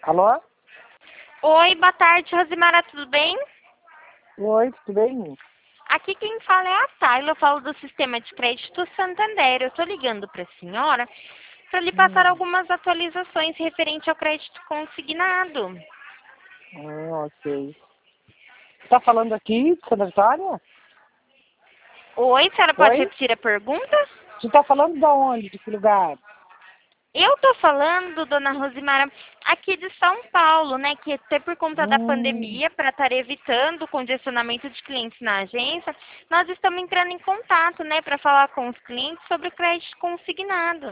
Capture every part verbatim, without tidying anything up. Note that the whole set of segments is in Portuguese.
Alô? Oi, boa tarde, Rosimara, tudo bem? Oi, tudo bem? Aqui quem fala é a Tayla, eu falo do Sistema de Crédito Santander. Eu estou ligando para a senhora para lhe passar Hum, algumas atualizações referente ao crédito consignado. ah, ok. Você tá falando aqui de Santa Vitória? Oi, a senhora pode Oi? repetir a pergunta? Você tá falando de onde? De que lugar? Eu estou falando, dona Rosimara, aqui de São Paulo, né? Que até por conta da Hum, pandemia, para estar evitando o congestionamento de clientes na agência, nós estamos entrando em contato, né? Para falar com os clientes sobre o crédito consignado.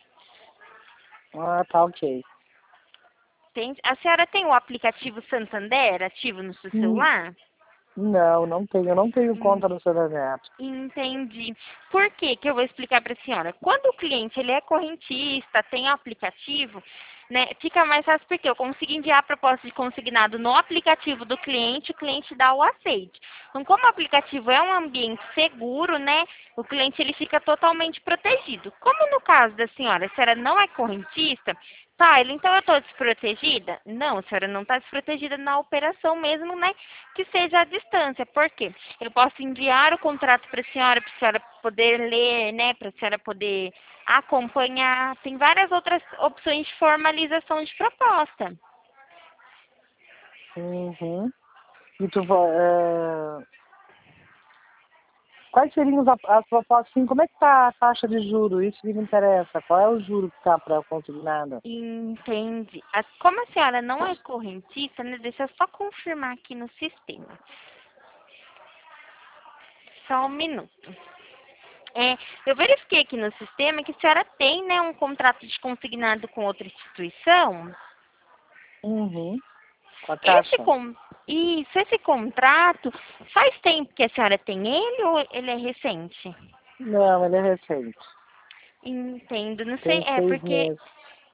ah, tá, ok. Tem- A senhora tem o aplicativo Santander ativo no seu Hum, celular? não, não tenho. Eu não tenho Hum, conta no Santander. Entendi. Por quê? Que eu vou explicar para a senhora. Quando o cliente ele é correntista, tem aplicativo, né, fica mais fácil porque eu consigo enviar a proposta de consignado no aplicativo do cliente, o cliente dá o aceite. Então, como o aplicativo é um ambiente seguro, né, o cliente ele fica totalmente protegido. Como no caso da senhora, a senhora não é correntista, tá, ele, então eu estou desprotegida? Não, a senhora não está desprotegida na operação mesmo, né, que seja à distância. Por quê? Eu posso enviar o contrato para a senhora, para a senhora poder ler, né, para a senhora poder acompanhar. Tem várias outras opções de formalização de proposta. Uhum. E tu vai... eh, Quais seriam as, as propostas? Assim, como é que tá a taxa de juro? Isso que me interessa. Qual é o juro que tá para o consignado? Entende? A- Como a senhora não é correntista, né, deixa eu só confirmar aqui no sistema. Só um minuto. É, eu verifiquei aqui no sistema que a senhora tem, né, um contrato de consignado com outra instituição. Uhum. Com a Esse, caixa? con... Isso, esse contrato, faz tempo que a senhora tem ele ou ele é recente? Não, ele é recente. Entendo, não sei, Tem é seis porque meses.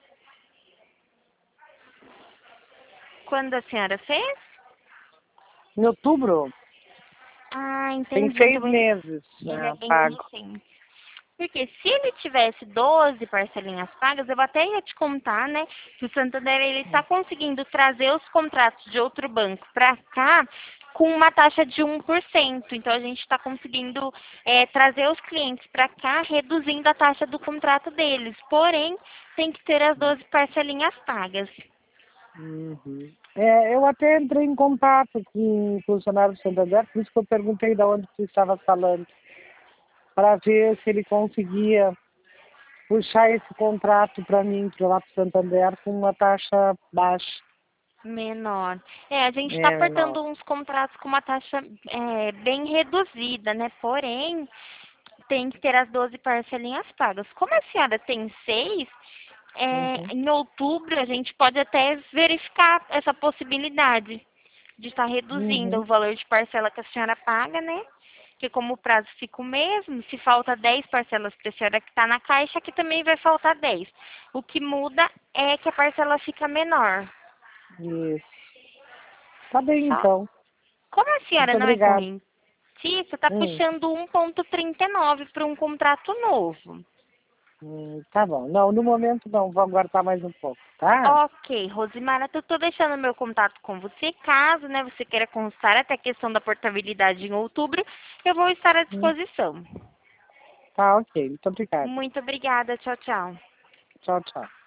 quando a senhora fez? Em outubro? Ah, Tem entendi, seis então ele, meses, ele é né, bem pago. recente. Porque se ele tivesse doze parcelinhas pagas, eu até ia te contar, né, que o Santander ele está conseguindo trazer os contratos de outro banco para cá com uma taxa de um por cento. Então, a gente está conseguindo é, trazer os clientes para cá, reduzindo a taxa do contrato deles. Porém, tem que ter as doze parcelinhas pagas. Uhum. É, eu até entrei em contato com o funcionário do Santander, por isso que eu perguntei de onde você estava falando, para ver se ele conseguia puxar esse contrato para mim, para lá para o Santander, com uma taxa baixa. Menor. É, a gente está É, apertando menor. uns contratos com uma taxa é, bem reduzida, né? Porém, tem que ter as doze parcelinhas pagas. Como a senhora tem seis, Uhum. é, em outubro a gente pode até verificar essa possibilidade de estar reduzindo o Uhum. valor de parcela que a senhora paga, né? Porque como o prazo fica o mesmo, se falta dez parcelas para a senhora que está na caixa, aqui também vai faltar dez. O que muda é que a parcela fica menor. Isso. Tá bem, Só. então. Como a senhora Muito não é obrigada. correntista, está Hum. puxando um ponto trinta e nove para um contrato novo. Hum, tá bom. Não, no momento não. Vou aguardar mais um pouco, tá? Ok, Rosimara, eu estou deixando meu contato com você. Caso né, você queira constar até a questão da portabilidade em outubro, eu vou estar à Hum. disposição. Tá, ok. Muito obrigada. Muito obrigada. Tchau, tchau. Tchau, tchau.